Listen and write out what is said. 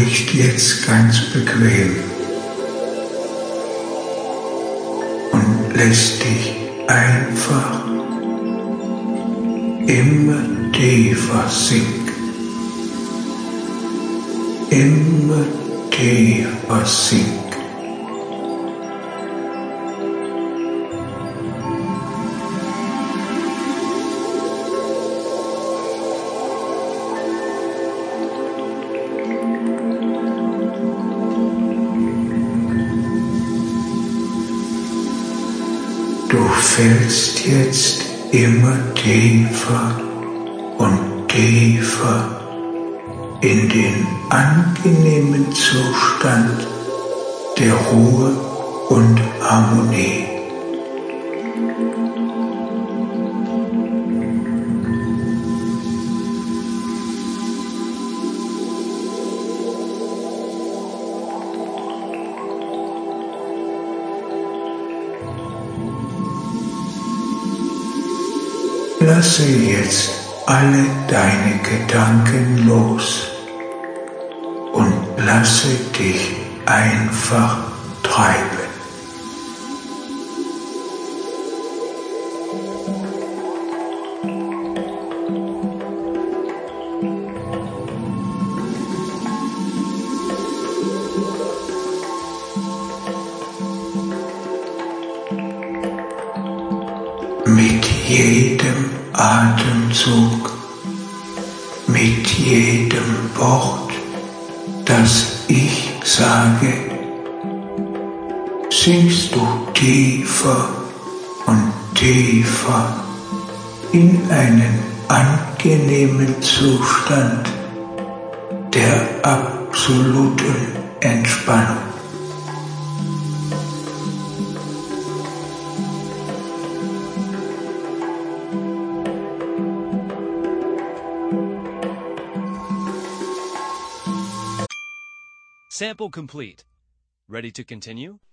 nicht jetzt ganz bequem und lässt dich einfach immer tiefer sinken, immer tiefer sinken. Du fällst jetzt immer tiefer und tiefer in den angenehmen Zustand der Ruhe und Harmonie. Lasse jetzt alle deine Gedanken los und lasse dich einfach treiben. Mit jedem Atemzug, mit jedem Wort, das ich sage, sinkst du tiefer und tiefer in einen angenehmen Zustand der absoluten Entspannung. Sample complete. Ready to continue?